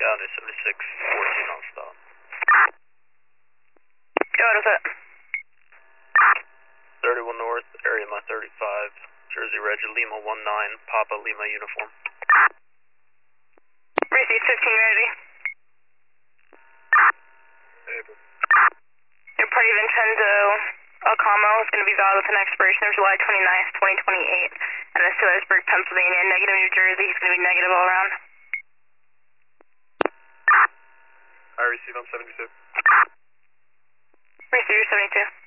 County 7614 on stop. Yeah, what is it? 31 North, area my 35, Jersey Reg Lima 19, Papa Lima uniform. Receive 15 ready. Your party Vincenzo Alcamo is going to be valid with an expiration of July 29th, 2028. And that's to Edisburg, Pennsylvania, negative New Jersey. He's going to be negative all around. I receive on 72. Receive your 72.